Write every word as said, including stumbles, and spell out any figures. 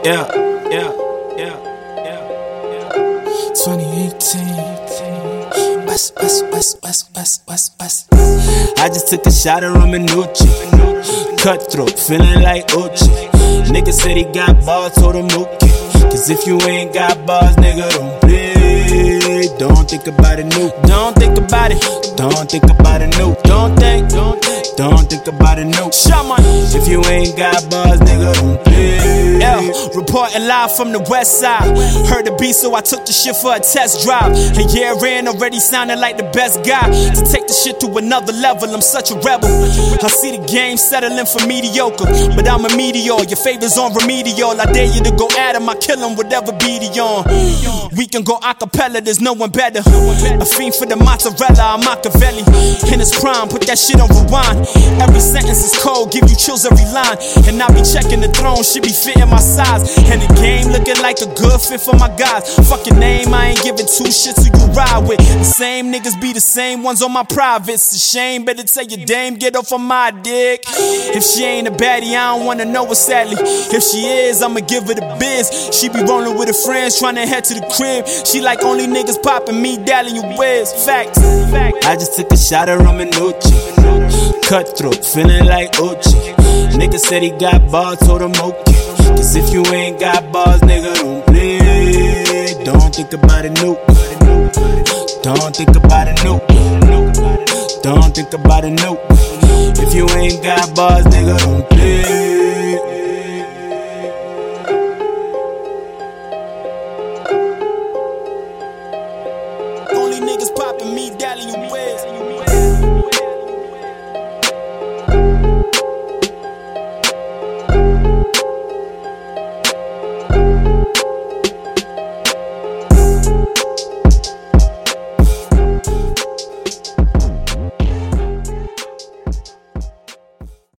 Yeah, yeah, yeah, yeah, yeah. twenty eighteen. West, West, West, West, West, West, West. I just took a shot of Romanucci. Cutthroat, feeling like Uchi. Nigga said he got bars, told him okay. Cause if you ain't got bars, nigga, don't play. Don't think about it, no. Don't think about it. Don't think about it, no. Don't think, don't think. Don't think about it, no. Shaman. If you ain't got bars, nigga, don't play. Yeah, reporting live from the west side. Heard the beat, so I took the shit for a test drive. A year in, already sounding like the best guy. To take the shit to another level, I'm such a rebel. I see the game settling for mediocre, but I'm a meteor. Your favor's on remedial. I dare you to go at him, I kill him, whatever beat he on. We can go acapella, there's no one better. A fiend for the mozzarella, I'm Machiavelli. In his prime, put that shit on rewind. Every sentence is cold, give you chills every line. And I be checking the throne, she be fitting my size. And the game looking like a good fit for my guys. Fuck your name, I ain't giving two shits who you ride with. The same niggas be the same ones on my privates. It's a shame, better tell your dame, get off of my dick. If she ain't a baddie, I don't wanna know her sadly. If she is, I'ma give her the biz. She be rolling with her friends, trying to head to the crib. She like only niggas popping me, dallying you whiz. Facts. I just took a shot of Romanucci. Cutthroat, feeling like Uchi. Nigga said he got bars, told him okay. Cause if you ain't got bars, nigga, don't play. Don't think about it, no. Don't think about it, no. Don't think about it, no. If you ain't got bars, nigga, don't play.